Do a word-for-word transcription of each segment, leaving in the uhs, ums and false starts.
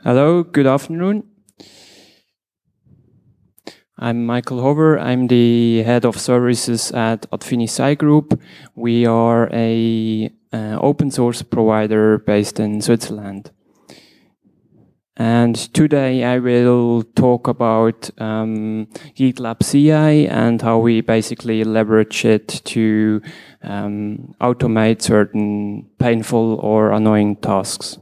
Hello, good afternoon. I'm Michael Hover. I'm the head of services at Adfinisci Group. We are a uh, open source provider based in Switzerland. And today I will talk about um, GitLab C I and how we basically leverage it to um, automate certain painful or annoying tasks.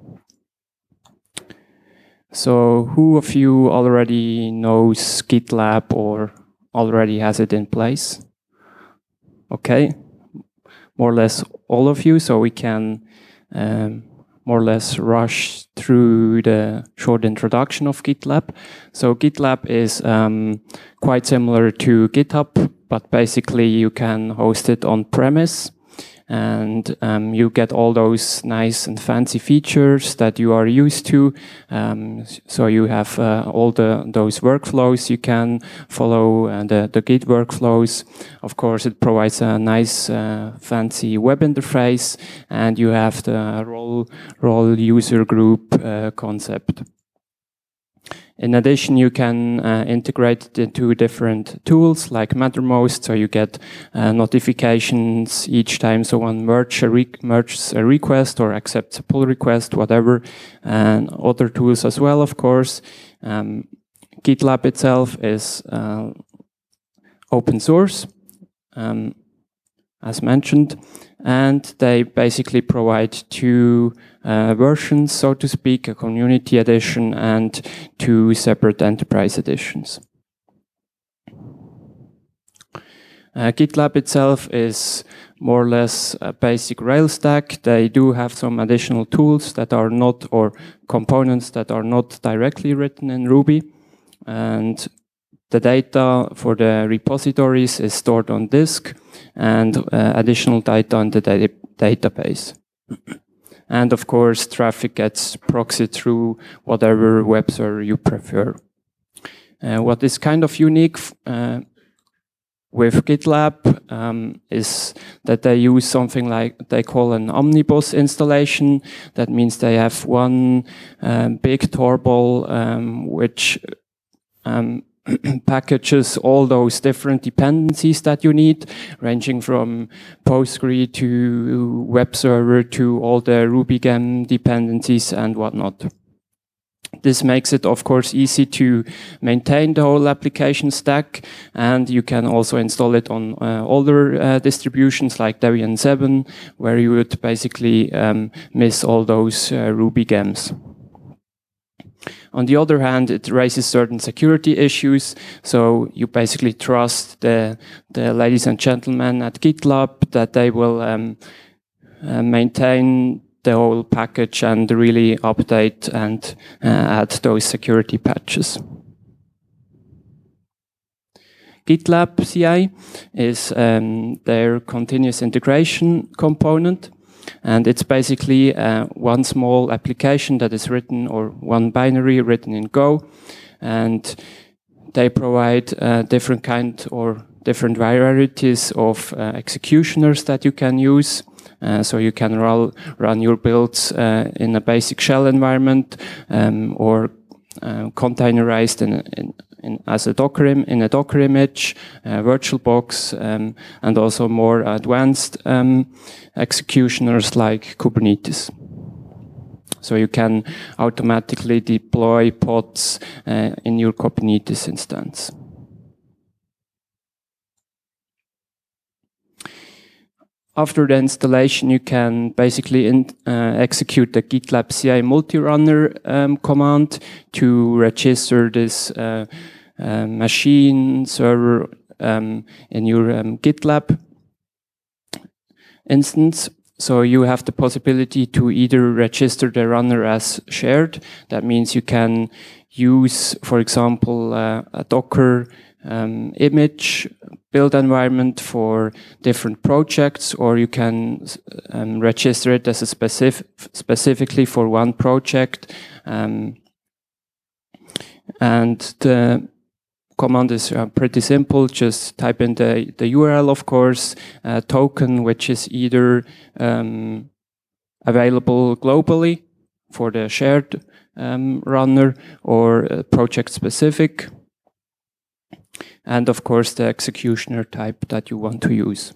So who of you already knows GitLab or already has it in place? Okay, more or less all of you, so we can um, more or less rush through the short introduction of GitLab. So GitLab is um, quite similar to GitHub, but basically you can host it on premise. And um, you get all those nice and fancy features that you are used to. Um, so you have uh, all the those workflows you can follow, uh, the, the Git workflows. Of course, it provides a nice uh, fancy web interface, and you have the role, role user group uh, concept. In addition, you can uh, integrate it into different tools like Mattermost, so you get uh, notifications each time someone merge a re merges a request or accepts a pull request, whatever, and other tools as well, of course. Um, GitLab itself is uh, open source, um, as mentioned, and they basically provide two uh, versions, so to speak, a community edition and two separate enterprise editions. Uh, GitLab itself is more or less a basic Rails stack. They do have some additional tools that are not, or components that are not directly written in Ruby. And the data for the repositories is stored on disk, and uh, additional data in the data database. And of course, traffic gets proxied through whatever web server you prefer. Uh, what is kind of unique uh, with GitLab um, is that they use something like they call an omnibus installation. That means they have one um, big tarball um, which um, packages all those different dependencies that you need, ranging from Postgre to web server to all the RubyGem dependencies and whatnot. This makes it, of course, easy to maintain the whole application stack, and you can also install it on uh, older uh, distributions like Debian seven, where you would basically um, miss all those uh, RubyGems. On the other hand, it raises certain security issues, so you basically trust the, the ladies and gentlemen at GitLab that they will um, uh, maintain the whole package and really update and uh, add those security patches. GitLab C I is um, their continuous integration component. And it's basically uh, one small application that is written, or one binary written in Go. And they provide uh, different kind or different varieties of uh, executioners that you can use. Uh, so you can run, run your builds uh, in a basic shell environment um, or uh, containerized in, in In, as a Docker im in a Docker image, uh, VirtualBox, um, and also more advanced um, executioners like Kubernetes. So you can automatically deploy pods uh, in your Kubernetes instance. After the installation, you can basically in, uh, execute the GitLab C I multi-runner um, command to register this uh, uh, machine server um, in your um, GitLab instance. So you have the possibility to either register the runner as shared. That means you can use, for example, uh, a Docker um, image build environment for different projects, or you can um, register it as a specific, specifically for one project. Um, and the command is uh, pretty simple. Just type in the, the U R L, of course, a token, which is either um, available globally for the shared um, runner or uh, project specific. And of course the executioner type that you want to use.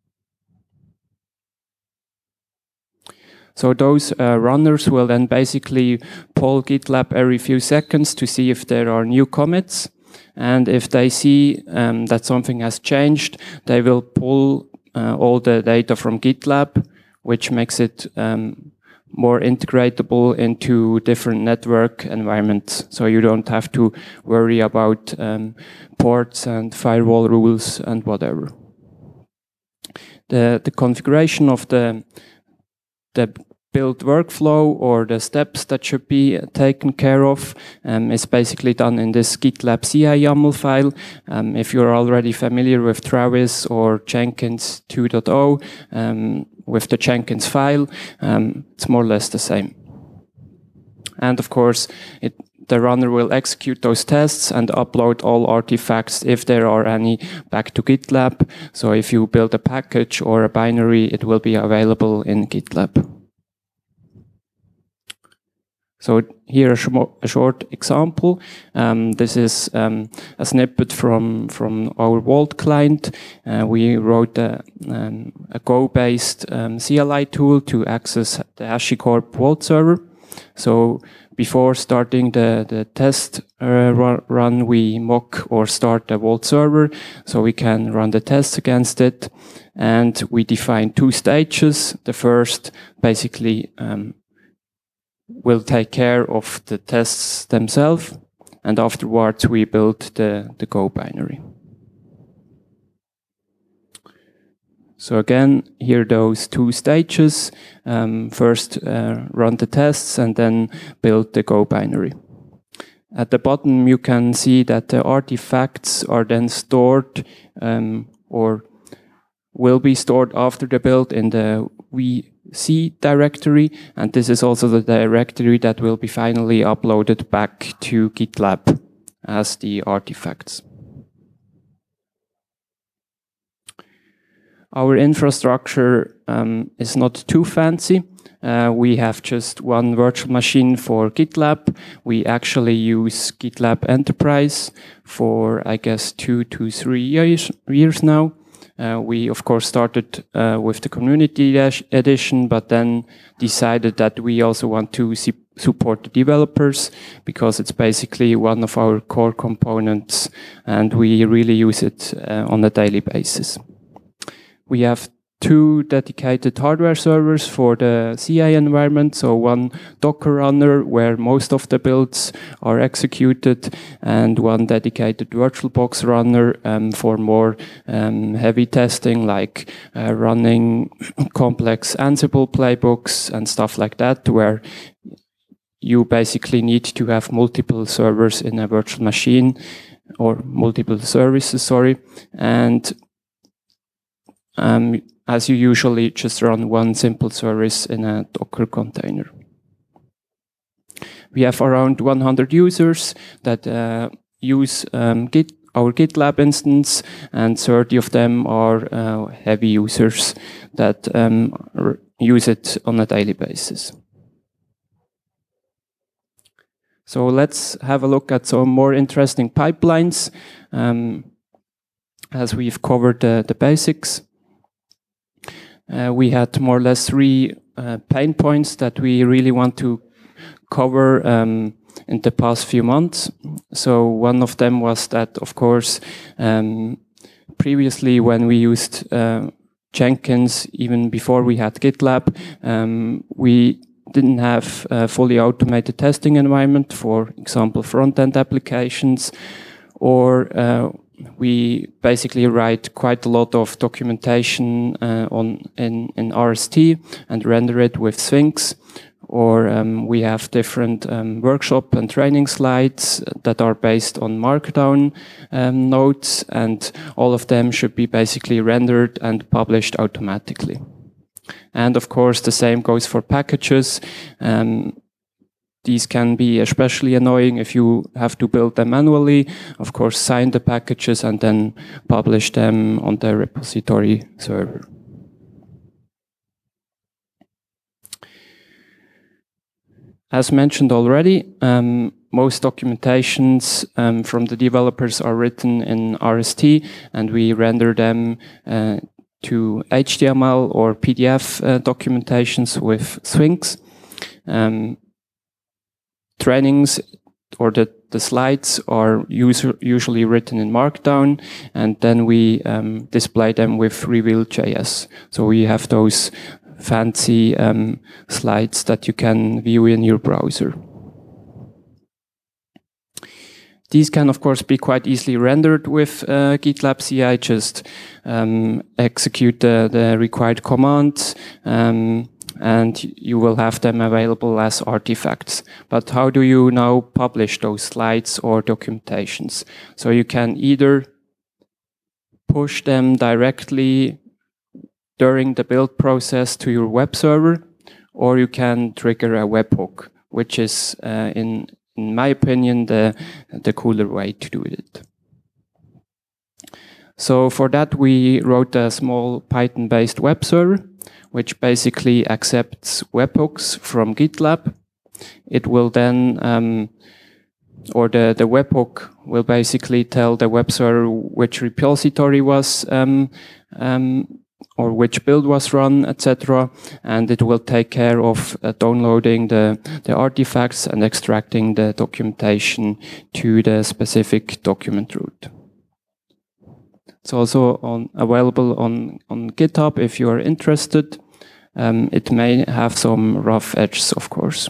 So those uh, runners will then basically poll GitLab every few seconds to see if there are new commits. And if they see um, that something has changed, they will pull uh, all the data from GitLab, which makes it um, more integratable into different network environments. So you don't have to worry about um, ports and firewall rules and whatever. The, the configuration of the the build workflow or the steps that should be taken care of um, is basically done in this GitLab C I YAML file. Um, if you're already familiar with Travis or Jenkins two point oh, um, with the Jenkins file, um, it's more or less the same. And of course, it, the runner will execute those tests and upload all artifacts if there are any back to GitLab. So if you build a package or a binary, it will be available in GitLab. So here a, sh a short example. Um, this is um, a snippet from, from our Vault client. Uh, we wrote a, um, a Go-based um, C L I tool to access the HashiCorp Vault server. So before starting the, the test uh, run, we mock or start the Vault server so we can run the tests against it. And we define two stages. The first basically um, will take care of the tests themselves, and afterwards we build the, the Go binary. So again, here those two stages. Um, first uh, run the tests and then build the Go binary. At the bottom you can see that the artifacts are then stored um, or will be stored after the build in the V C directory, and this is also the directory that will be finally uploaded back to GitLab as the artifacts. Our infrastructure um, is not too fancy. Uh, we have just one virtual machine for GitLab. We actually use GitLab Enterprise for, I guess, two to three years, years now. Uh, we, of course, started uh, with the community edition, but then decided that we also want to support the developers because it's basically one of our core components and we really use it uh, on a daily basis. We have two dedicated hardware servers for the C I environment, so one Docker runner where most of the builds are executed, and one dedicated VirtualBox runner um, for more um, heavy testing, like uh, running complex Ansible playbooks and stuff like that, where you basically need to have multiple servers in a virtual machine, or multiple services, sorry, and um, as you usually just run one simple service in a Docker container. We have around one hundred users that uh, use um, Git, our GitLab instance, and thirty of them are uh, heavy users that um, use it on a daily basis. So let's have a look at some more interesting pipelines, um, as we've covered the, the basics. Uh, we had more or less three uh, pain points that we really want to cover um, in the past few months. So one of them was that, of course, um, previously when we used uh, Jenkins, even before we had GitLab, um, we didn't have a fully automated testing environment, for example, front-end applications, or uh, we basically write quite a lot of documentation uh, on in, in R S T and render it with Sphinx, or um, we have different um, workshop and training slides that are based on Markdown um, nodes, and all of them should be basically rendered and published automatically. And of course, the same goes for packages. Um, These can be especially annoying if you have to build them manually. Of course, sign the packages and then publish them on the repository server. as mentioned already, um, most documentations um, from the developers are written in R S T, and we render them uh, to H T M L or P D F uh, documentations with Sphinx. Um, trainings or the, the slides are user, usually written in Markdown, and then we um, display them with Reveal dot J S. So we have those fancy um, slides that you can view in your browser. These can, of course, be quite easily rendered with uh, GitLab C I. Just um, execute the, the required commands, um, and you will have them available as artifacts. But how do you now publish those slides or documentations? So you can either push them directly during the build process to your web server, or you can trigger a webhook, which is, uh, in in my opinion, the, the cooler way to do it. So for that, we wrote a small Python-based web server, which basically accepts webhooks from GitLab. It will then, um, or the, the webhook will basically tell the web server which repository was, um, um, or which build was run, et cetera, and it will take care of uh, downloading the, the artifacts and extracting the documentation to the specific document root. It's also on, available on, on GitHub if you are interested. Um, it may have some rough edges, of course.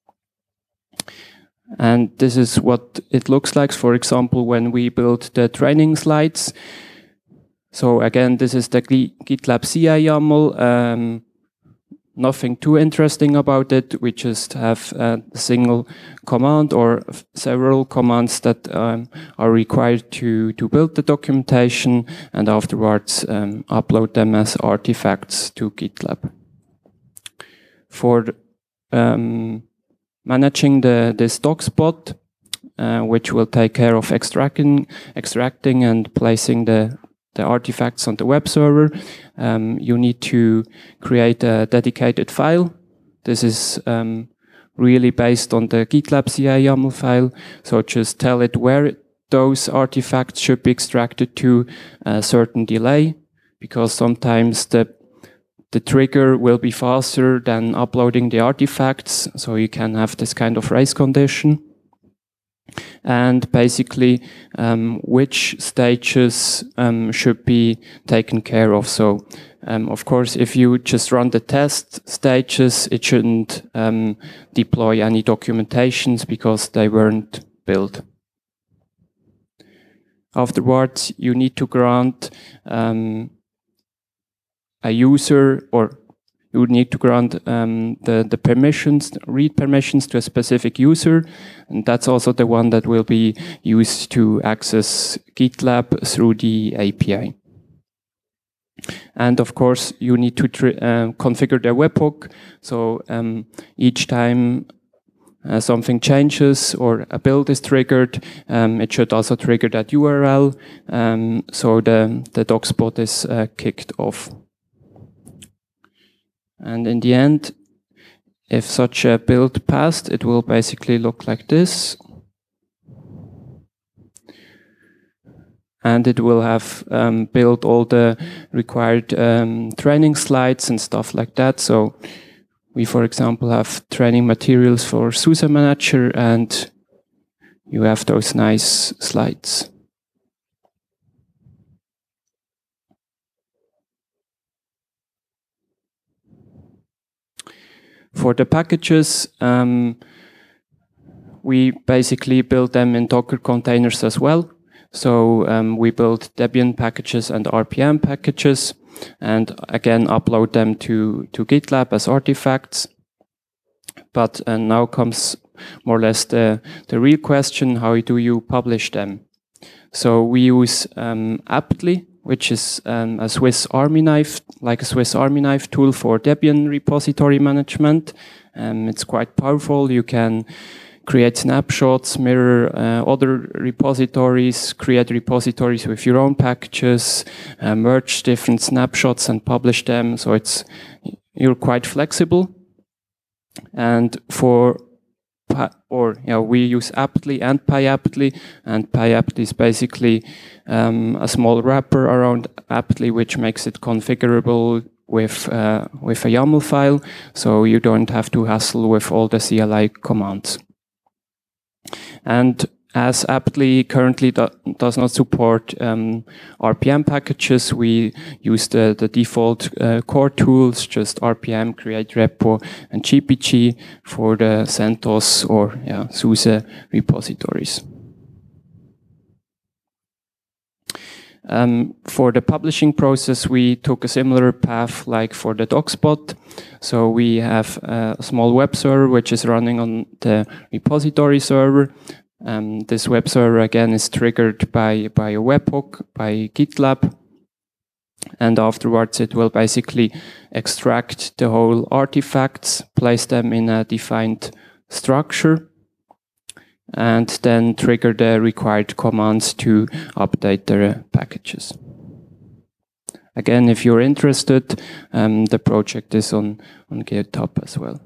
And this is what it looks like, for example, when we build the training slides. So again, this is the GitLab C I YAML. Um, nothing too interesting about it. We just have a single command or several commands that um, are required to, to build the documentation, and afterwards um, upload them as artifacts to GitLab. For um, managing the this DocSpot, uh, which will take care of extracting, extracting and placing the the artifacts on the web server, um, you need to create a dedicated file. This is um, really based on the GitLab C I YAML file. So just tell it where those artifacts should be extracted to a certain delay, because sometimes the the trigger will be faster than uploading the artifacts. So you can have this kind of race condition. And basically um, which stages um, should be taken care of. So um, of course, if you just run the test stages, it shouldn't um, deploy any documentations because they weren't built. Afterwards, you need to grant um, a user, or you would need to grant um, the, the permissions, read permissions to a specific user. And that's also the one that will be used to access GitLab through the A P I. And of course, you need to uh, configure the webhook. So um, each time uh, something changes or a build is triggered, um, it should also trigger that U R L. Um, so the, the DocSpot is uh, kicked off. And in the end, if such a build passed, it will basically look like this. And it will have um, built all the required um, training slides and stuff like that. So we, for example, have training materials for SUSE Manager, and you have those nice slides. For the packages, um, we basically build them in Docker containers as well. So um, we build Debian packages and R P M packages, and again upload them to, to GitLab as artifacts. But uh, now comes more or less the, the real question: how do you publish them? So we use um, Aptly, which is um, a Swiss Army knife, like a Swiss Army knife tool for Debian repository management. Um, it's quite powerful. You can create snapshots, mirror uh, other repositories, create repositories with your own packages, uh, merge different snapshots and publish them. So it's you're quite flexible. And for or you know, we use aptly and pyaptly, and pyaptly is basically um, a small wrapper around aptly, which makes it configurable with uh, with a YAML file, so you don't have to hassle with all the C L I commands. And as aptly currently do, does not support um, R P M packages, we use the, the default uh, core tools, just R P M, create repo, and G P G for the CentOS or yeah, SUSE repositories. Um, for the publishing process, we took a similar path like for the DocSpot. So we have a small web server which is running on the repository server. Um, this web server again is triggered by, by a webhook, by GitLab. And afterwards it will basically extract the whole artifacts, place them in a defined structure, and then trigger the required commands to update the packages. Again, if you're interested, um, the project is on, on GitHub as well.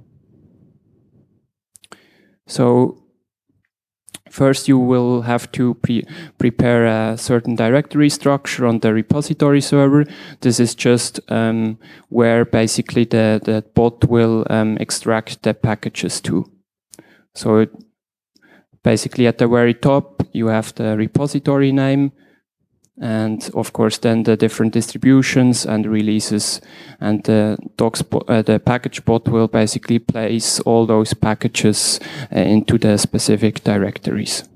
So first you will have to pre prepare a certain directory structure on the repository server. This is just um, where basically the, the bot will um, extract the packages to. So it, basically at the very top you have the repository name, and of course then the different distributions and releases, and the DocSpot, uh, the package bot will basically place all those packages uh, into the specific directories.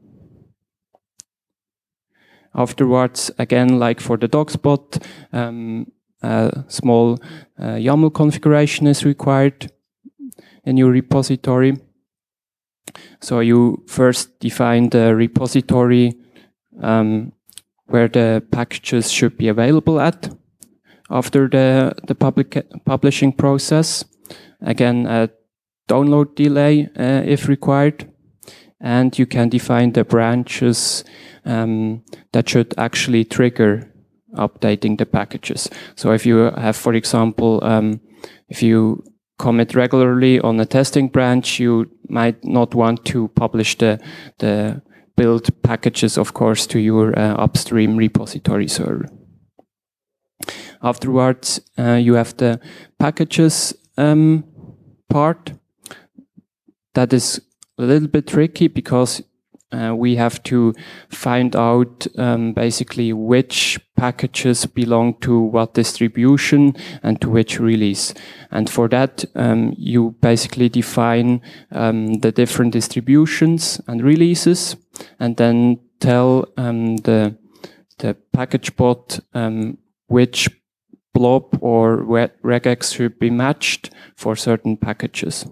Afterwards, again, like for the DocSpot, um, a small uh, YAML configuration is required in your repository. So you first define the repository um, where the packages should be available at after the, the public publishing process. Again, a download delay uh, if required. And you can define the branches um, that should actually trigger updating the packages. So if you have, for example, um, if you commit regularly on a testing branch, you might not want to publish the, the build packages, of course, to your uh, upstream repository server. Afterwards, uh, you have the packages um, part. That is a little bit tricky because uh, we have to find out um, basically which packages belong to what distribution and to which release. And for that, um, you basically define um, the different distributions and releases, and then tell um, the, the package bot um, which blob or regex should be matched for certain packages.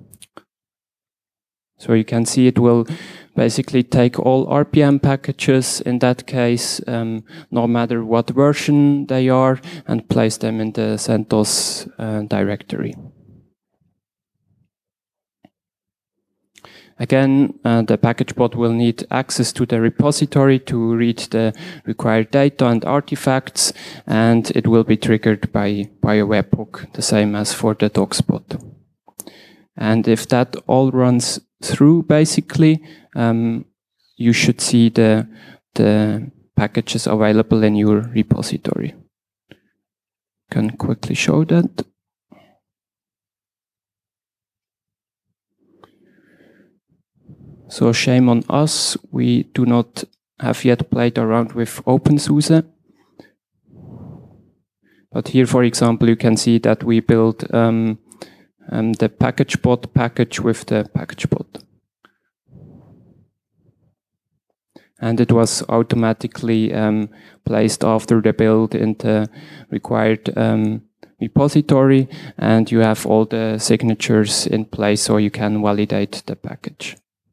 So you can see it will basically take all R P M packages in that case, um, no matter what version they are, and place them in the CentOS uh, directory. Again, uh, the package bot will need access to the repository to read the required data and artifacts, and it will be triggered by, by a webhook, the same as for the DocSpot. And if that all runs through, basically, um, you should see the, the packages available in your repository. Can quickly show that. So shame on us, we do not have yet played around with OpenSUSE. But here, for example, you can see that we built um, um, the package bot package with the package bot. And it was automatically um, placed after the build in the required um, repository, and you have all the signatures in place so you can validate the package.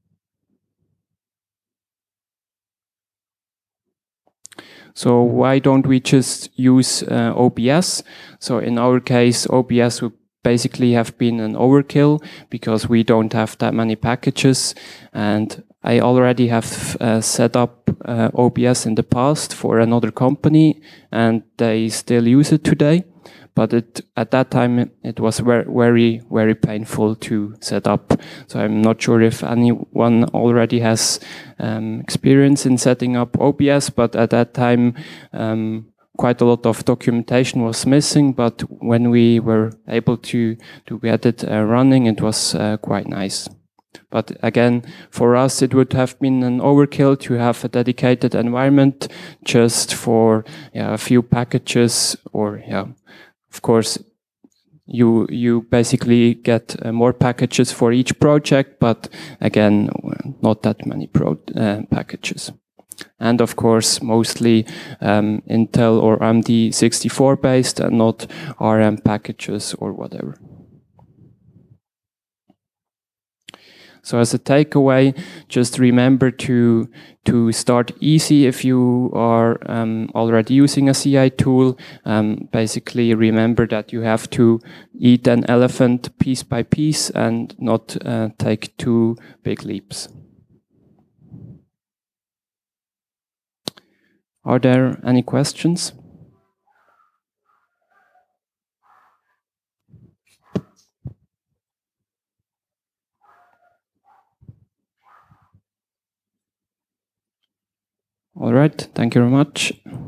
So why don't we just use uh, O B S? So in our case, O B S would basically have been an overkill because we don't have that many packages, and I already have uh, set up uh, O B S in the past for another company, and they still use it today. but it, at that time it, it was very, very, very painful to set up. So I'm not sure if anyone already has um, experience in setting up O B S, but at that time, um, quite a lot of documentation was missing, but when we were able to, to get it uh, running, it was uh, quite nice. But again, for us, it would have been an overkill to have a dedicated environment just for yeah, a few packages, or yeah, of course, you you basically get uh, more packages for each project, but again, not that many pro uh, packages. And of course, mostly um, Intel or A M D sixty-four based and not A R M packages or whatever. So as a takeaway, just remember to to start easy if you are um, already using a C I tool. Um, basically, remember that you have to eat an elephant piece by piece and not uh, take too big leaps. Are there any questions? All right, thank you very much.